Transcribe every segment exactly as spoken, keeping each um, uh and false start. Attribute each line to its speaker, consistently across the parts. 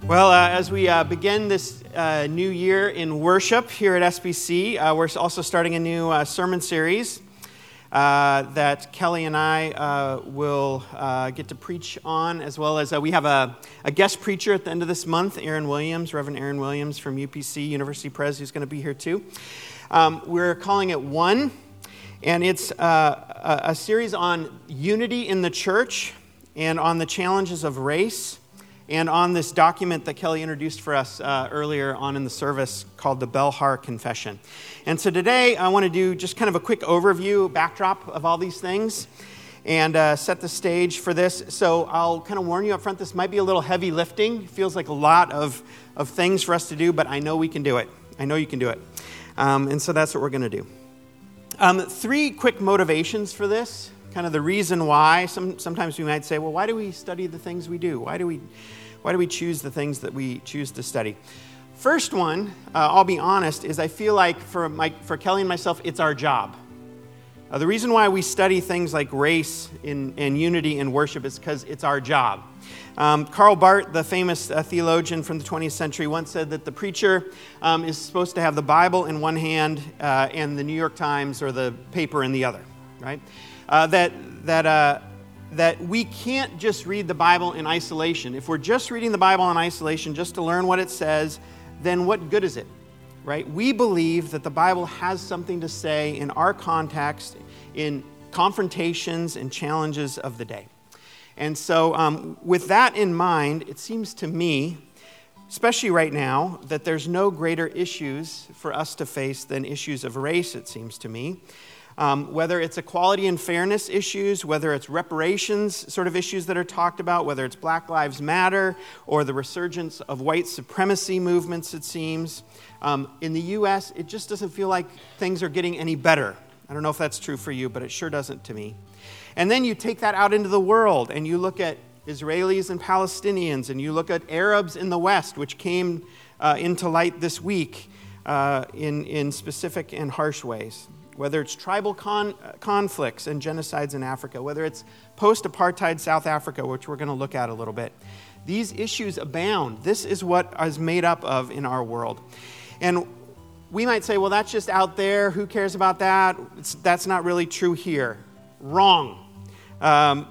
Speaker 1: Well, uh, as we uh, begin this uh, new year in worship here at S B C, uh, we're also starting a new uh, sermon series uh, that Kelly and I uh, will uh, get to preach on, as well as uh, we have a, a guest preacher at the end of this month, Aaron Williams, Reverend Aaron Williams from U P C, University Pres, who's going to be here too. Um, we're calling it One, and it's uh, a, a series on unity in the church and on the challenges of race, and on this document that Kelly introduced for us uh, earlier on in the service called the Belhar Confession. And so today I want to do just kind of a quick overview, backdrop of all these things, and uh, set the stage for this. So I'll kind of warn you up front, this might be a little heavy lifting. It feels like a lot of, of things for us to do, but I know we can do it. I know you can do it. Um, and so that's what we're going to do. Um, three quick motivations for this. Kind of the reason why. Some, sometimes we might say, well, why do we study the things we do? Why do we why do we choose the things that we choose to study? First one, uh, I'll be honest, is I feel like for my, for Kelly and myself, it's our job. Uh, the reason why we study things like race in, and unity in worship is because it's our job. Um, Karl Barth, the famous uh, theologian from the twentieth century, once said that the preacher um, is supposed to have the Bible in one hand uh, and the New York Times or the paper in the other, right? Uh, that that uh, that we can't just read the Bible in isolation. If we're just reading the Bible in isolation just to learn what it says, then what good is it, right? We believe that the Bible has something to say in our context, in confrontations and challenges of the day. And so um, with that in mind, it seems to me, especially right now, that there's no greater issues for us to face than issues of race, it seems to me. Um, whether it's equality and fairness issues, whether it's reparations sort of issues that are talked about, whether it's Black Lives Matter or the resurgence of white supremacy movements, it seems. Um, in the U S, it just doesn't feel like things are getting any better. I don't know if that's true for you, but it sure doesn't to me. And then you take that out into the world and you look at Israelis and Palestinians, and you look at Arabs in the West, which came uh, into light this week uh, in, in specific and harsh ways. Whether it's tribal con- conflicts and genocides in Africa, whether it's post-apartheid South Africa, which we're going to look at a little bit. These issues abound. This is what is made up of in our world. And we might say, well, that's just out there. Who cares about that? It's, that's not really true here. Wrong. Um,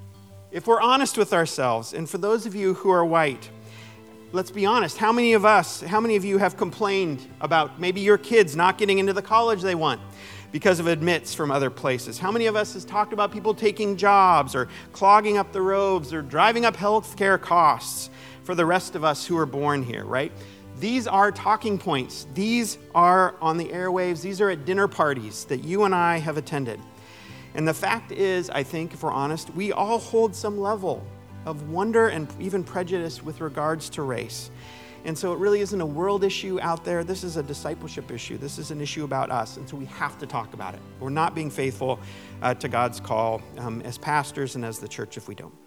Speaker 1: if we're honest with ourselves, and for those of you who are white, let's be honest. How many of us, how many of you have complained about maybe your kids not getting into the college they want because of admits from other places? How many of us has talked about people taking jobs or clogging up the roads or driving up health care costs for the rest of us who are born here, right? These are talking points. These are on the airwaves. These are at dinner parties that you and I have attended. And the fact is, I think, if we're honest, we all hold some level of wonder and even prejudice with regards to race. And so it really isn't a world issue out there. This is a discipleship issue. This is an issue about us. And so we have to talk about it. We're not being faithful uh, to God's call um, as pastors and as the church if we don't.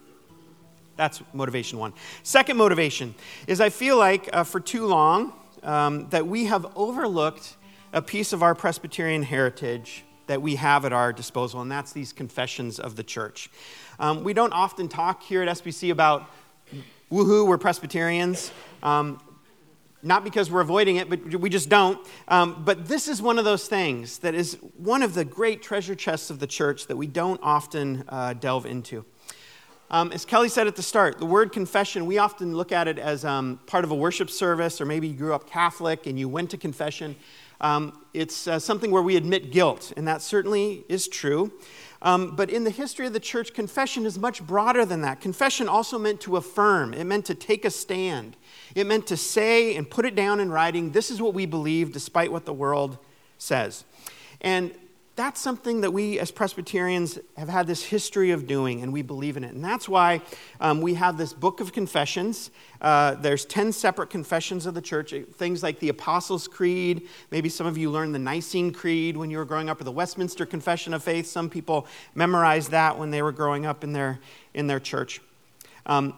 Speaker 1: That's motivation one. Second motivation is I feel like uh, for too long um, that we have overlooked a piece of our Presbyterian heritage that we have at our disposal, and that's these confessions of the church. Um, we don't often talk here at S B C about, woohoo, we're Presbyterians. Um, not because we're avoiding it, but we just don't. Um, but this is one of those things that is one of the great treasure chests of the church that we don't often uh, delve into. Um, as Kelly said at the start, the word confession, we often look at it as um, part of a worship service, or maybe you grew up Catholic and you went to confession. Um, it's uh, something where we admit guilt, and that certainly is true. Um, but in the history of the church, confession is much broader than that. Confession also meant to affirm. It meant to take a stand. It meant to say and put it down in writing, this is what we believe despite what the world says. And that's something that we as Presbyterians have had this history of doing, and we believe in it. And that's why um, we have this book of confessions. Uh, there's ten separate confessions of the church, things like the Apostles' Creed. Maybe some of you learned the Nicene Creed when you were growing up, or the Westminster Confession of Faith. Some people memorized that when they were growing up in their, in their church. Um,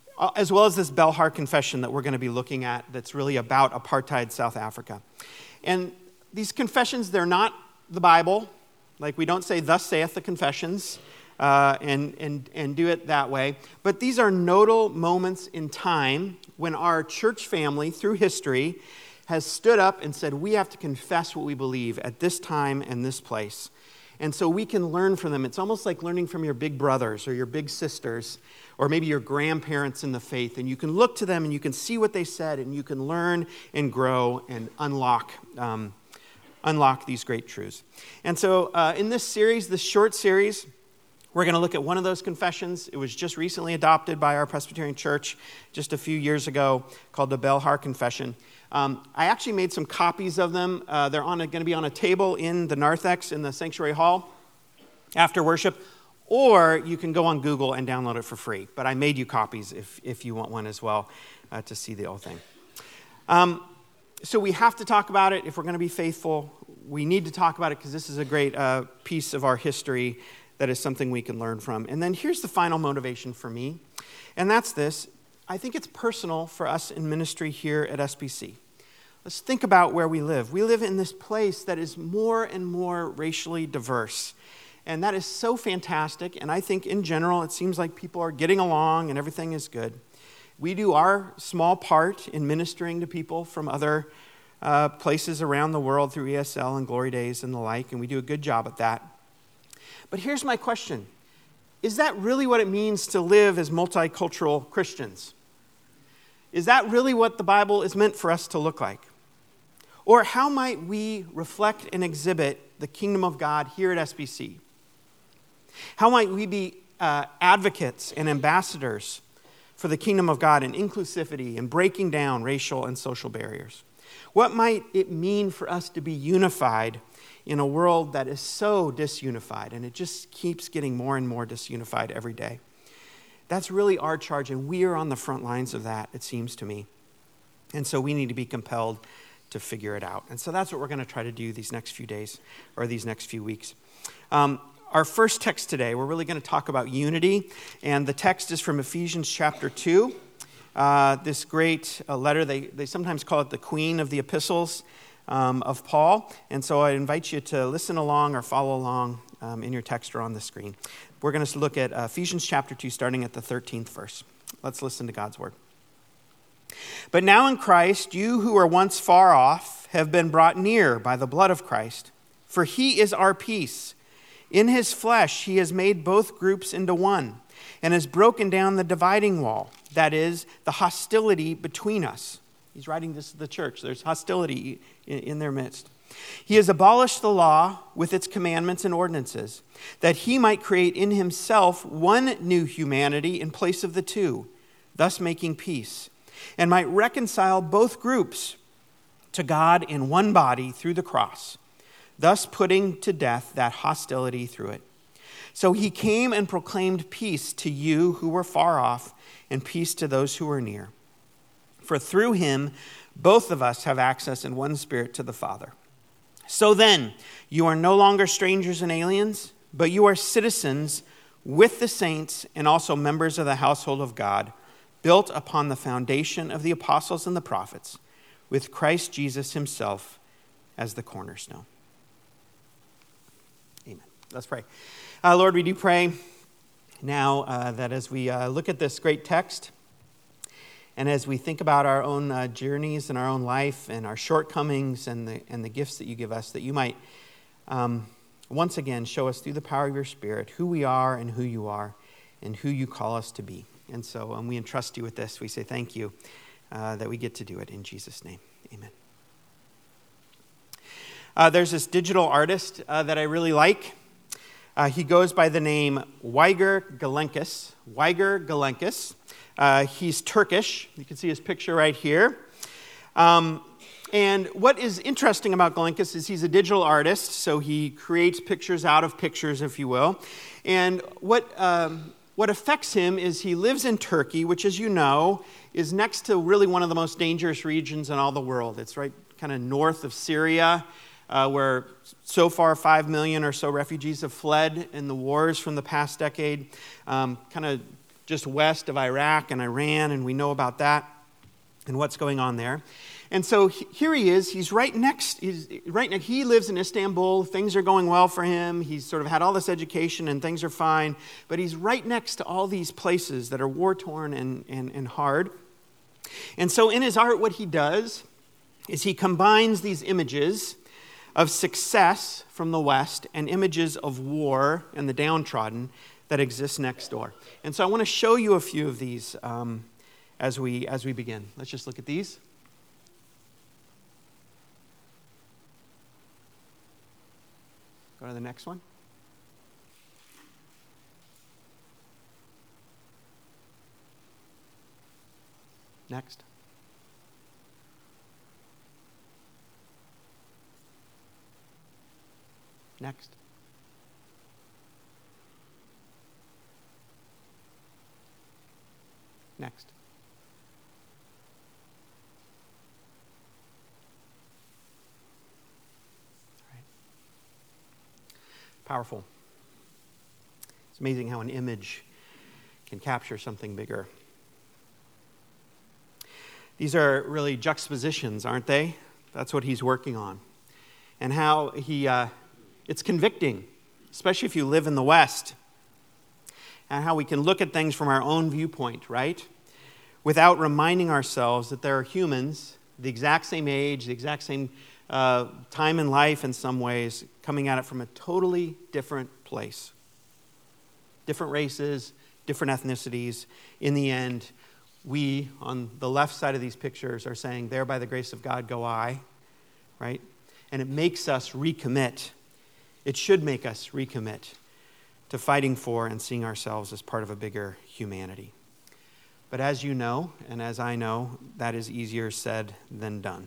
Speaker 1: as well as this Belhar Confession that we're going to be looking at that's really about apartheid South Africa. And these confessions, they're not the Bible. Like, we don't say, thus saith the confessions. uh, and, and, and do it that way. But these are nodal moments in time when our church family, through history, has stood up and said, we have to confess what we believe at this time and this place. And so we can learn from them. It's almost like learning from your big brothers or your big sisters or maybe your grandparents in the faith. And you can look to them and you can see what they said and you can learn and grow and unlock um, unlock these great truths. And so uh, in this series, this short series, we're going to look at one of those confessions. It was just recently adopted by our Presbyterian Church just a few years ago, called the Belhar Confession. Um, I actually made some copies of them. Uh, they're on going to be on a table in the narthex in the sanctuary hall after worship, or you can go on Google and download it for free. But I made you copies if if you want one as well uh, to see the whole thing. Um, so we have to talk about it if we're going to be faithful. We need to talk about it because this is a great uh, piece of our history that is something we can learn from. And then here's the final motivation for me, and that's this. I think it's personal for us in ministry here at S B C. Let's think about where we live. We live in this place that is more and more racially diverse. And that is so fantastic. And I think in general, it seems like people are getting along and everything is good. We do our small part in ministering to people from other uh, places around the world through E S L and Glory Days and the like, and we do a good job at that. But here's my question. Is that really what it means to live as multicultural Christians? Is that really what the Bible is meant for us to look like? Or how might we reflect and exhibit the kingdom of God here at S B C? How might we be uh, advocates and ambassadors for the kingdom of God and inclusivity and breaking down racial and social barriers? What might it mean for us to be unified in a world that is so disunified, and it just keeps getting more and more disunified every day? That's really our charge, and we are on the front lines of that, it seems to me. And so we need to be compelled to figure it out. And so that's what we're going to try to do these next few days, or these next few weeks. Um, our first text today, we're really going to talk about unity, and the text is from Ephesians chapter two. Uh, this great uh, letter, they, they sometimes call it the queen of the epistles um, of Paul. And so I invite you to listen along or follow along um, in your text or on the screen. We're going to look at uh, Ephesians chapter two, starting at the thirteenth verse. Let's listen to God's word. But now in Christ, you who were once far off have been brought near by the blood of Christ, for he is our peace. In his flesh, he has made both groups into one and has broken down the dividing wall, that is, the hostility between us. He's writing this to the church. There's hostility in, in their midst. He has abolished the law with its commandments and ordinances, that he might create in himself one new humanity in place of the two, thus making peace, and might reconcile both groups to God in one body through the cross, thus putting to death that hostility through it. So he came and proclaimed peace to you who were far off, and peace to those who were near. For through him, both of us have access in one spirit to the Father. So then, you are no longer strangers and aliens, but you are citizens with the saints and also members of the household of God, built upon the foundation of the apostles and the prophets, with Christ Jesus himself as the cornerstone. Amen. Let's pray. Uh, Lord, we do pray now uh, that as we uh, look at this great text, and as we think about our own uh, journeys and our own life and our shortcomings and the and the gifts that you give us, that you might um, once again show us through the power of your Spirit who we are and who you are and who you call us to be. And so um, we entrust you with this. We say thank you uh, that we get to do it in Jesus' name. Amen. Uh, there's this digital artist uh, that I really like. Uh, he goes by the name Weiger Galenkis. Weiger Galenkis. Uh, he's Turkish. You can see his picture right here. Um, and what is interesting about Galenkis is he's a digital artist, so he creates pictures out of pictures, if you will. And what um, what affects him is he lives in Turkey, which, as you know, is next to really one of the most dangerous regions in all the world. It's right kind of north of Syria, Uh, where so far five million or so refugees have fled in the wars from the past decade, um, kind of just west of Iraq and Iran, and we know about that and what's going on there. And so he- here he is. He's right next. He's right next. He lives in Istanbul. Things are going well for him. He's sort of had all this education and things are fine. But he's right next to all these places that are war-torn and, and, and hard. And so in his art, what he does is he combines these images of success from the West and images of war and the downtrodden that exist next door. And so I want to show you a few of these um, as we as we begin. Let's just look at these. Go to the next one. Next. Next. Next. All right. Powerful. It's amazing how an image can capture something bigger. These are really juxtapositions, aren't they? That's what he's working on. And how he, uh, it's convicting, especially if you live in the West, and how we can look at things from our own viewpoint, right? Without reminding ourselves that there are humans, the exact same age, the exact same uh, time in life in some ways, coming at it from a totally different place. Different races, different ethnicities. In the end, we, on the left side of these pictures, are saying, there by the grace of God go I, right? And it makes us recommit. It should make us recommit to fighting for and seeing ourselves as part of a bigger humanity. But as you know, and as I know, that is easier said than done.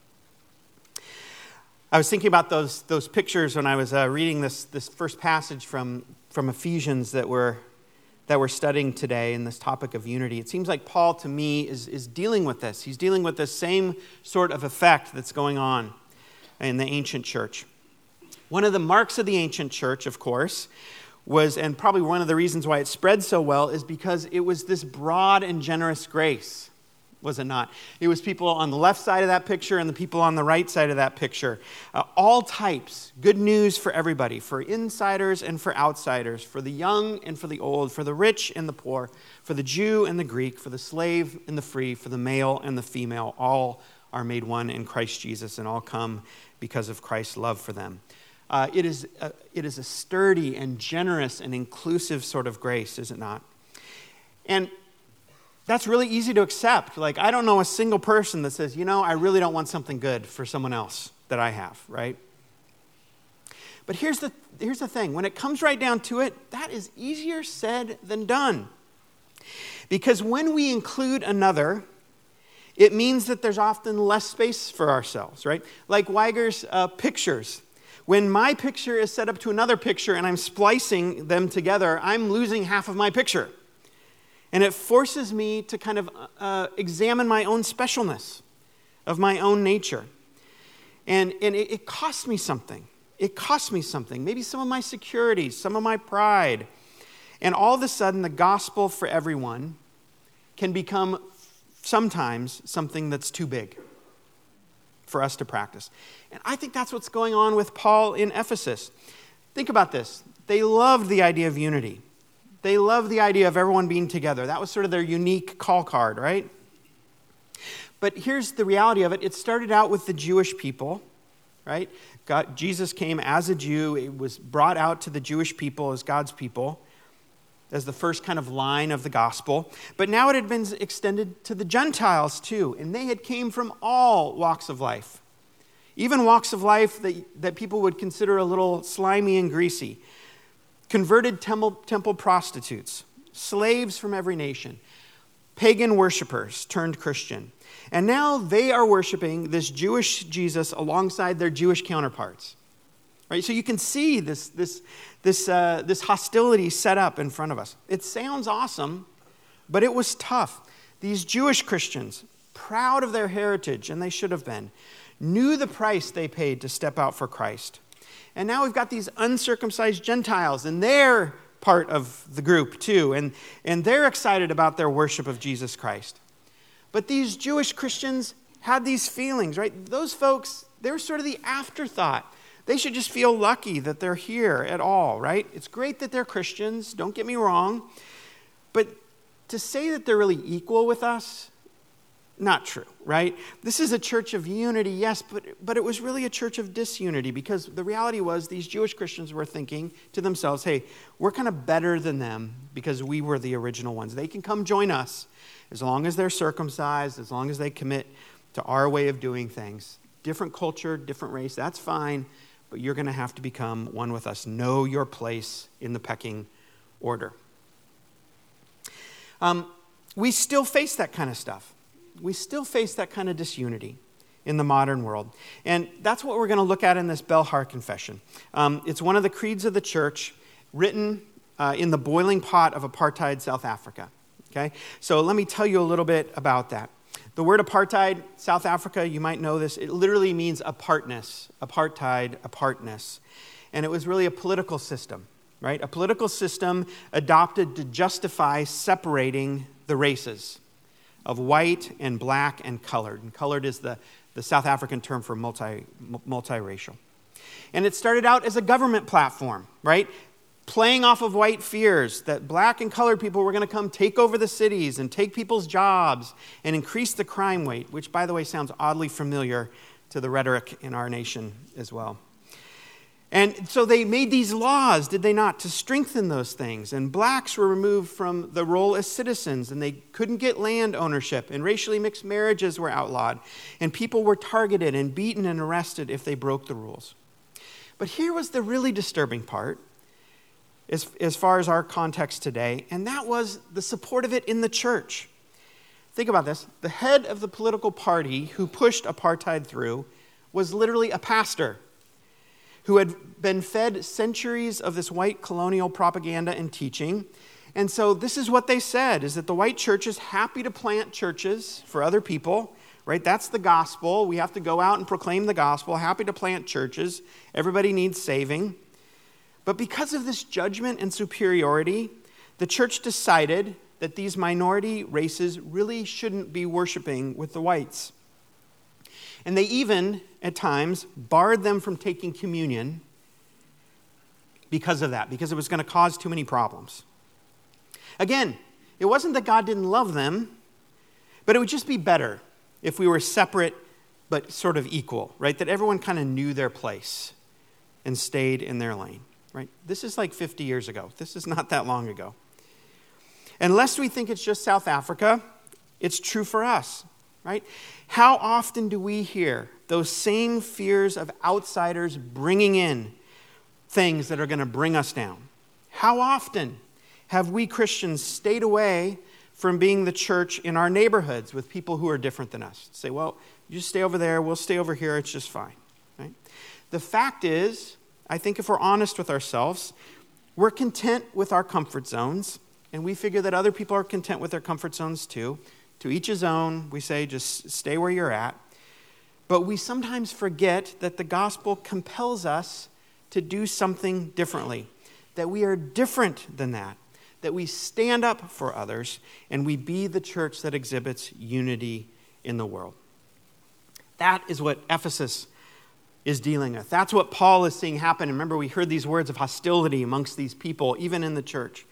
Speaker 1: I was thinking about those those pictures when I was uh, reading this this first passage from, from Ephesians that we're, that we're studying today in this topic of unity. It seems like Paul, to me, is, is dealing with this. He's dealing with the same sort of effect that's going on in the ancient church. One of the marks of the ancient church, of course, was, and probably one of the reasons why it spread so well, is because it was this broad and generous grace, was it not? It was people on the left side of that picture and the people on the right side of that picture. Uh, all types, good news for everybody, for insiders and for outsiders, for the young and for the old, for the rich and the poor, for the Jew and the Greek, for the slave and the free, for the male and the female. All are made one in Christ Jesus and all come because of Christ's love for them. Uh, it is a, it is a sturdy and generous and inclusive sort of grace, is it not? And that's really easy to accept. Like, I don't know a single person that says, you know, I really don't want something good for someone else that I have, right? But here's the here's the thing. When it comes right down to it, that is easier said than done. Because when we include another, it means that there's often less space for ourselves, right? Like Weiger's uh, pictures. When my picture is set up to another picture and I'm splicing them together, I'm losing half of my picture. And it forces me to kind of uh, examine my own specialness of my own nature. And, and it, it costs me something. It costs me something. Maybe some of my security, some of my pride. And all of a sudden, the gospel for everyone can become sometimes something that's too big for us to practice. And I think that's what's going on with Paul in Ephesus. Think about this. They loved the idea of unity. They loved the idea of everyone being together. That was sort of their unique call card, right? But here's the reality of it. It started out with the Jewish people, right? God, Jesus came as a Jew. It was brought out to the Jewish people as God's people, as the first kind of line of the gospel. But now it had been extended to the Gentiles too, and they had came from all walks of life, even walks of life that, that people would consider a little slimy and greasy. Converted temple, temple prostitutes, slaves from every nation, pagan worshipers turned Christian. And now they are worshiping this Jewish Jesus alongside their Jewish counterparts. Right? So you can see this, this, this, uh, this hostility set up in front of us. It sounds awesome, but it was tough. These Jewish Christians, proud of their heritage, and they should have been, knew the price they paid to step out for Christ. And now we've got these uncircumcised Gentiles, and they're part of the group too, and, and they're excited about their worship of Jesus Christ. But these Jewish Christians had these feelings, right? Those folks, they're sort of the afterthought. They should just feel lucky that they're here at all, right? It's great that they're Christians, don't get me wrong. But to say that they're really equal with us, not true, right? This is a church of unity, yes, but, but it was really a church of disunity, because the reality was these Jewish Christians were thinking to themselves, hey, we're kind of better than them because we were the original ones. They can come join us as long as they're circumcised, as long as they commit to our way of doing things. Different culture, different race, that's fine, but you're going to have to become one with us. Know your place in the pecking order. Um, we still face that kind of stuff. We still face that kind of disunity in the modern world. And that's what we're going to look at in this Belhar Confession. Um, it's one of the creeds of the church written uh, in the boiling pot of apartheid South Africa. Okay, so let me tell you a little bit about that. The word apartheid, South Africa, you might know this, it literally means apartness. Apartheid, apartness. And it was really a political system, right? A political system adopted to justify separating the races of white and black and colored. And colored is the, the South African term for multi, multiracial. And it started out as a government platform, right? Playing off of white fears that black and colored people were going to come take over the cities and take people's jobs and increase the crime rate, which, by the way, sounds oddly familiar to the rhetoric in our nation as well. And so they made these laws, did they not, to strengthen those things. And blacks were removed from the role as citizens, and they couldn't get land ownership, and racially mixed marriages were outlawed, and people were targeted and beaten and arrested if they broke the rules. But here was the really disturbing part, as, as far as our context today, and that was the support of it in the church. Think about this. The head of the political party who pushed apartheid through was literally a pastor who had been fed centuries of this white colonial propaganda and teaching. And so this is what they said, is that the white church is happy to plant churches for other people, right? That's the gospel. We have to go out and proclaim the gospel, happy to plant churches. Everybody needs saving. But because of this judgment and superiority, the church decided that these minority races really shouldn't be worshiping with the whites. And they even, at times, barred them from taking communion because of that, because it was going to cause too many problems. Again, it wasn't that God didn't love them, but it would just be better if we were separate but sort of equal, right? That everyone kind of knew their place and stayed in their lane, right? This is like fifty years ago. This is not that long ago. And lest we think it's just South Africa, it's true for us. Right? How often do we hear those same fears of outsiders bringing in things that are going to bring us down? How often have we Christians stayed away from being the church in our neighborhoods with people who are different than us? Say, well, you just stay over there, we'll stay over here, it's just fine. Right? The fact is, I think if we're honest with ourselves, we're content with our comfort zones, and we figure that other people are content with their comfort zones too. To each his own, we say, just stay where you're at. But we sometimes forget that the gospel compels us to do something differently, that we are different than that, that we stand up for others, and we be the church that exhibits unity in the world. That is what Ephesus is dealing with. That's what Paul is seeing happen. And remember, we heard these words of hostility amongst these people, even in the church.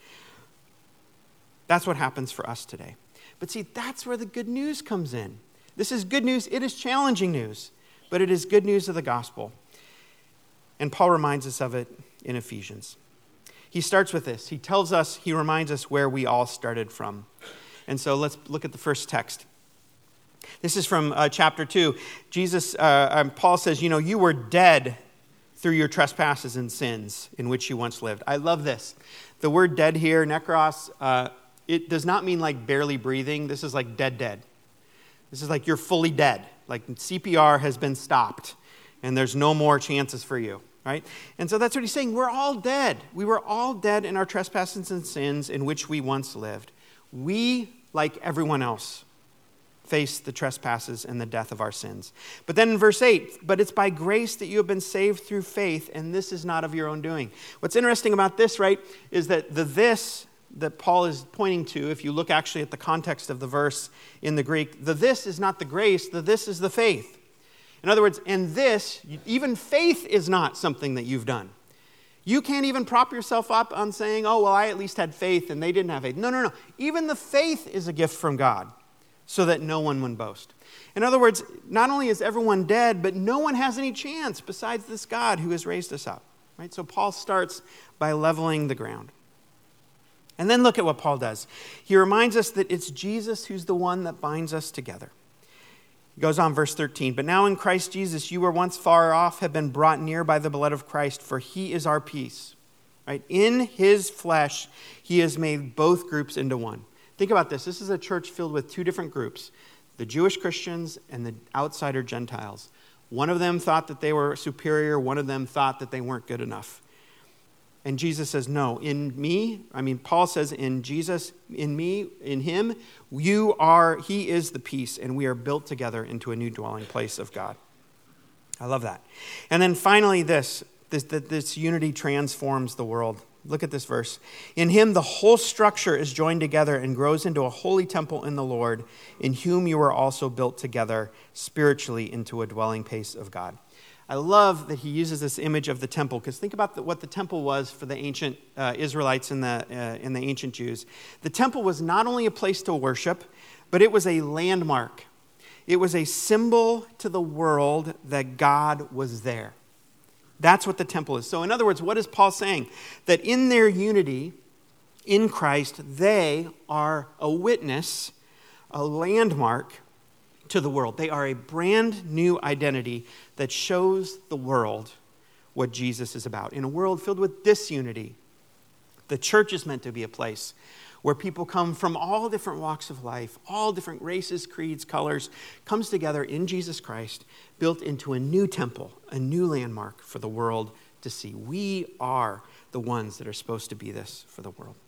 Speaker 1: That's what happens for us today. But see, that's where the good news comes in. This is good news. It is challenging news, but it is good news of the gospel. And Paul reminds us of it in Ephesians. He starts with this. He tells us, he reminds us where we all started from. And so let's look at the first text. This is from uh, chapter two. Jesus, uh, um, Paul says, you know, you were dead through your trespasses and sins in which you once lived. I love this. The word dead here, nekros, uh, it does not mean like barely breathing. This is like dead, dead. This is like you're fully dead. Like C P R has been stopped and there's no more chances for you, right? And so that's what he's saying. We're all dead. We were all dead in our trespasses and sins in which we once lived. We, like everyone else, face the trespasses and the death of our sins. But then in verse eight, but it's by grace that you have been saved through faith, and this is not of your own doing. What's interesting about this, right, is that the this that Paul is pointing to, if you look actually at the context of the verse in the Greek, the this is not the grace, the this is the faith. In other words, and this, even faith is not something that you've done. You can't even prop yourself up on saying, oh, well, I at least had faith and they didn't have faith. No, no, no. Even the faith is a gift from God so that no one would boast. In other words, not only is everyone dead, but no one has any chance besides this God who has raised us up. Right? So Paul starts by leveling the ground. And then look at what Paul does. He reminds us that it's Jesus who's the one that binds us together. He goes on, verse thirteen, but now in Christ Jesus, you were once far off, have been brought near by the blood of Christ, for he is our peace. Right? In his flesh, he has made both groups into one. Think about this. This is a church filled with two different groups, the Jewish Christians and the outsider Gentiles. One of them thought that they were superior. One of them thought that they weren't good enough. And Jesus says, no, in me, I mean, Paul says, in Jesus, in me, in him, you are, he is the peace, and we are built together into a new dwelling place of God. I love that. And then finally this, this, that this unity transforms the world. Look at this verse. In him, the whole structure is joined together and grows into a holy temple in the Lord, in whom you are also built together spiritually into a dwelling place of God. I love that he uses this image of the temple, because think about the, what the temple was for the ancient uh, Israelites and the, uh, and the ancient Jews. The temple was not only a place to worship, but it was a landmark. It was a symbol to the world that God was there. That's what the temple is. So in other words, what is Paul saying? That in their unity in Christ, they are a witness, a landmark to the world. They are a brand new identity that shows the world what Jesus is about. In a world filled with disunity, the church is meant to be a place where people come from all different walks of life, all different races, creeds, colors, comes together in Jesus Christ, built into a new temple, a new landmark for the world to see. We are the ones that are supposed to be this for the world.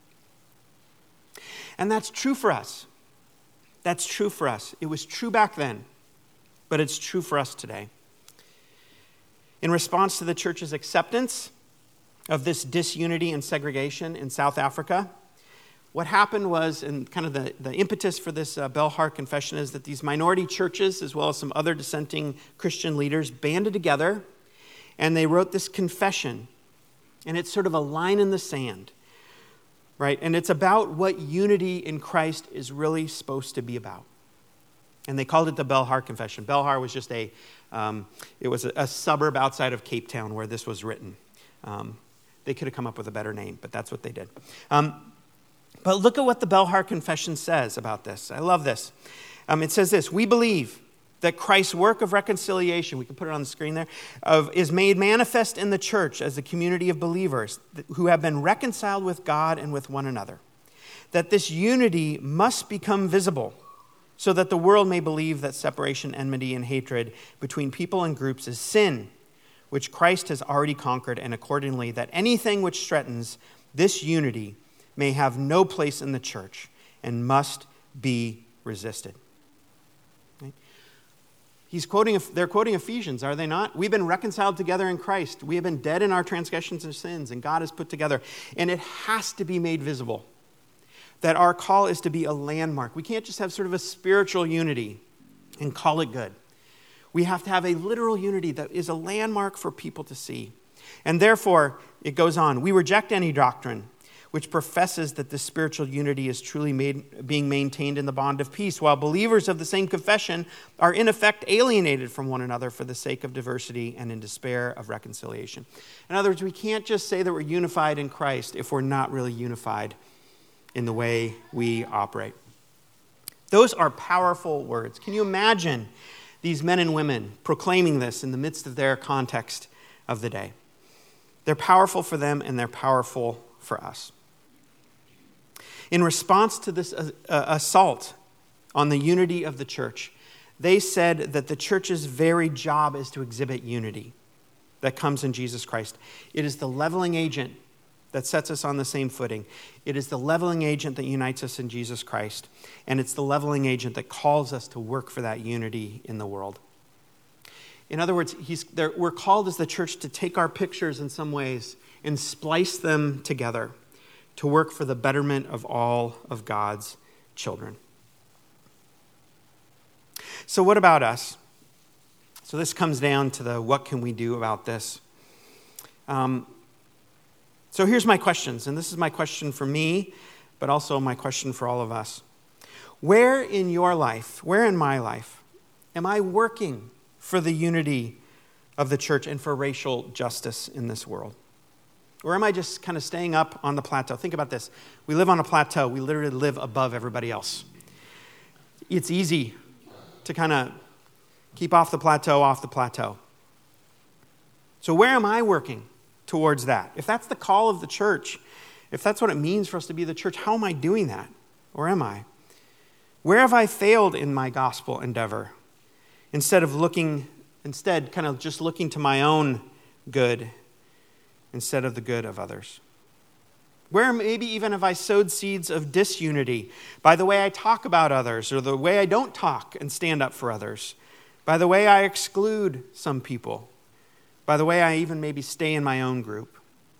Speaker 1: And that's true for us. That's true for us. It was true back then, but it's true for us today. In response to the church's acceptance of this disunity and segregation in South Africa, what happened was, and kind of the, the impetus for this uh, Belhar Confession is that these minority churches, as well as some other dissenting Christian leaders, banded together, and they wrote this confession. And it's sort of a line in the sand. Right? And it's about what unity in Christ is really supposed to be about. And they called it the Belhar Confession. Belhar was just a, um, it was a, a suburb outside of Cape Town where this was written. Um, they could have come up with a better name, but that's what they did. Um, but look at what the Belhar Confession says about this. I love this. Um, it says this, we believe that Christ's work of reconciliation, we can put it on the screen there, of, is made manifest in the church as a community of believers who have been reconciled with God and with one another. That this unity must become visible so that the world may believe that separation, enmity, and hatred between people and groups is sin, which Christ has already conquered, and accordingly that anything which threatens this unity may have no place in the church and must be resisted. He's quoting, they're quoting Ephesians, are they not? We've been reconciled together in Christ. We have been dead in our transgressions and sins, and God has put together. And it has to be made visible that our call is to be a landmark. We can't just have sort of a spiritual unity and call it good. We have to have a literal unity that is a landmark for people to see. And therefore, it goes on, we reject any doctrine which professes that this spiritual unity is truly made, being maintained in the bond of peace, while believers of the same confession are in effect alienated from one another for the sake of diversity and in despair of reconciliation. In other words, we can't just say that we're unified in Christ if we're not really unified in the way we operate. Those are powerful words. Can you imagine these men and women proclaiming this in the midst of their context of the day? They're powerful for them, and they're powerful for us. In response to this uh, uh, assault on the unity of the church, they said that the church's very job is to exhibit unity that comes in Jesus Christ. It is the leveling agent that sets us on the same footing. It is the leveling agent that unites us in Jesus Christ. And it's the leveling agent that calls us to work for that unity in the world. In other words, he's, we're called as the church to take our pictures in some ways and splice them together to work for the betterment of all of God's children. So what about us? So this comes down to the what can we do about this? Um, so here's my questions, and this is my question for me, but also my question for all of us. Where in your life, where in my life, am I working for the unity of the church and for racial justice in this world? Or am I just kind of staying up on the plateau? Think about this. We live on a plateau. We literally live above everybody else. It's easy to kind of keep off the plateau, off the plateau. So where am I working towards that? If that's the call of the church, if that's what it means for us to be the church, how am I doing that? Or am I? Where have I failed in my gospel endeavor? Instead of looking, instead kind of just looking to my own good instead of the good of others. Where maybe even have I sowed seeds of disunity by the way I talk about others or the way I don't talk and stand up for others, by the way I exclude some people, by the way I even maybe stay in my own group.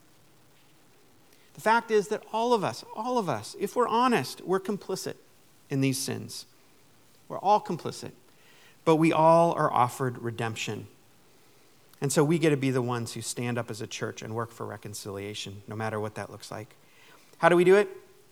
Speaker 1: The fact is that all of us, all of us, if we're honest, we're complicit in these sins. We're all complicit, but we all are offered redemption. And so we get to be the ones who stand up as a church and work for reconciliation, no matter what that looks like. How do we do it?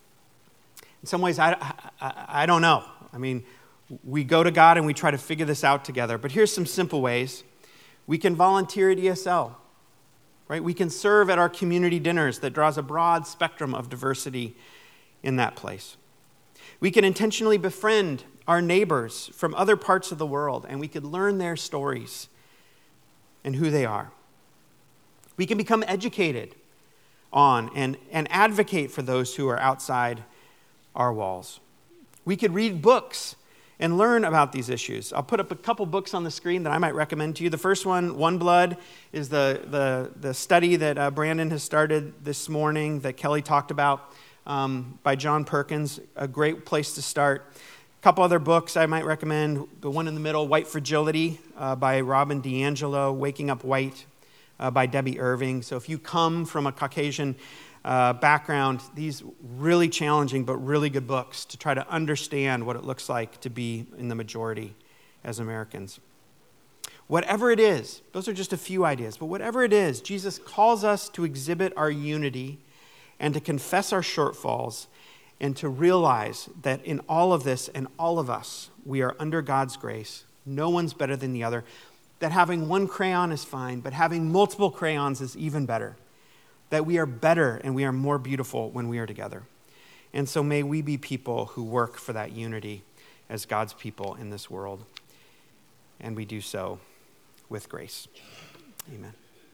Speaker 1: In some ways, I, I, I don't know. I mean, we go to God and we try to figure this out together. But here's some simple ways. We can volunteer at E S L, right? We can serve at our community dinners that draws a broad spectrum of diversity in that place. We can intentionally befriend our neighbors from other parts of the world, and we could learn their stories and who they are. We can become educated on and, and advocate for those who are outside our walls. We could read books and learn about these issues. I'll put up a couple books on the screen that I might recommend to you. The first one, One Blood, is the, the, the study that uh, Brandon has started this morning that Kelly talked about um, by John Perkins. A great place to start. A couple other books I might recommend. The one in the middle, White Fragility uh, by Robin DiAngelo, Waking Up White uh, by Debbie Irving. So if you come from a Caucasian uh, background, these really challenging but really good books to try to understand what it looks like to be in the majority as Americans. Whatever it is, those are just a few ideas, but whatever it is, Jesus calls us to exhibit our unity and to confess our shortfalls and to realize that in all of this and all of us, we are under God's grace. No one's better than the other. That having one crayon is fine, but having multiple crayons is even better. That we are better and we are more beautiful when we are together. And so may we be people who work for that unity as God's people in this world. And we do so with grace. Amen.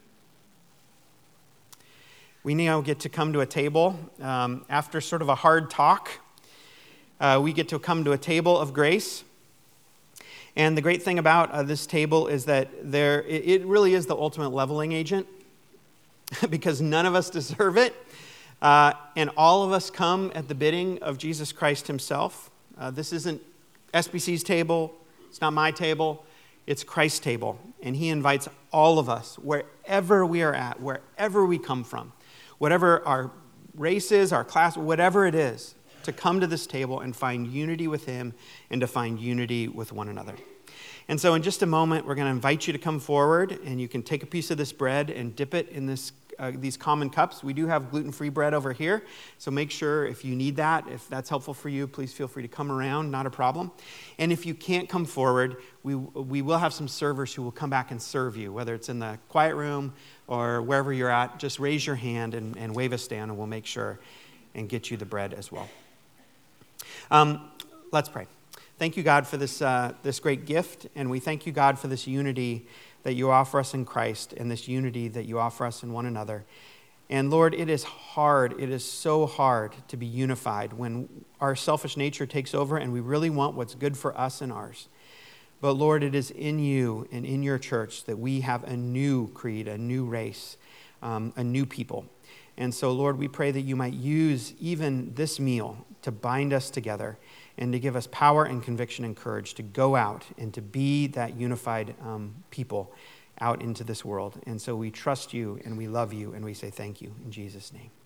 Speaker 1: We now get to come to a table. Um, after sort of a hard talk, uh, we get to come to a table of grace. And the great thing about uh, this table is that there it, it really is the ultimate leveling agent because none of us deserve it. Uh, and all of us come at the bidding of Jesus Christ himself. Uh, this isn't S B C's table. It's not my table. It's Christ's table. And he invites all of us, wherever we are at, wherever we come from, whatever our race is, our class, whatever it is, to come to this table and find unity with him and to find unity with one another. And so in just a moment, we're going to invite you to come forward, and you can take a piece of this bread and dip it in this uh, these common cups. We do have gluten-free bread over here, so make sure if you need that, if that's helpful for you, please feel free to come around, not a problem. And if you can't come forward, we we will have some servers who will come back and serve you, whether it's in the quiet room or wherever you're at. Just raise your hand and, and wave us down, and we'll make sure and get you the bread as well. Um, let's pray. Thank you, God, for this uh, this great gift, and we thank you, God, for this unity that you offer us in Christ and this unity that you offer us in one another. And Lord, it is hard, it is so hard to be unified when our selfish nature takes over and we really want what's good for us and ours. But Lord, it is in you and in your church that we have a new creed, a new race, um, a new people. And so, Lord, we pray that you might use even this meal to bind us together and to give us power and conviction and courage to go out and to be that unified um, people out into this world. And so we trust you and we love you and we say thank you in Jesus' name.